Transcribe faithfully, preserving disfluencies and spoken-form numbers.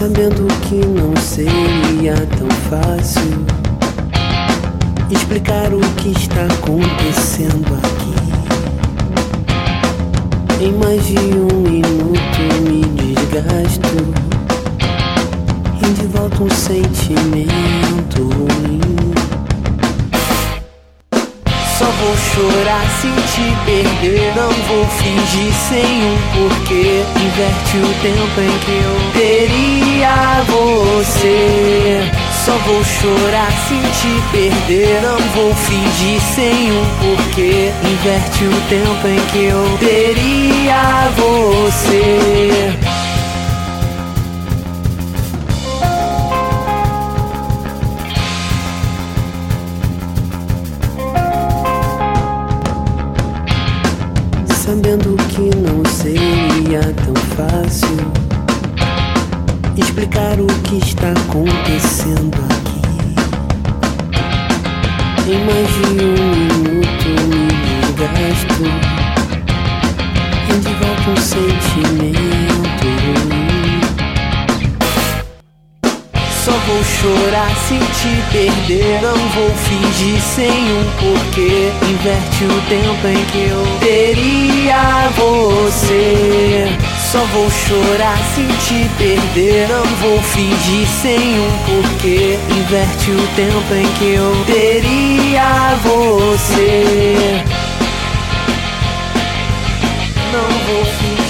Sabendo que não seria tão fácil explicar o que está acontecendo aqui. Em mais de um minuto me desgasto e de volta um sentimento ruim. Só vou chorar se te perder, não vou fingir sem um porquê. Inverte o tempo em que eu teria você. Só vou chorar se te perder, não vou fingir sem um porquê. Inverte o tempo em que eu teria você. Sabendo que não seria tão fácil explicar o que está acontecendo aqui. Em mais de um minuto me desgasto e de volta um sentimento ruim. Só vou chorar se te perder, não vou fingir sem um porquê. Inverte o tempo em que eu teria você. Só vou chorar se te perder, não vou fingir sem um porquê. Inverte o tempo em que eu teria você. Não vou fingir.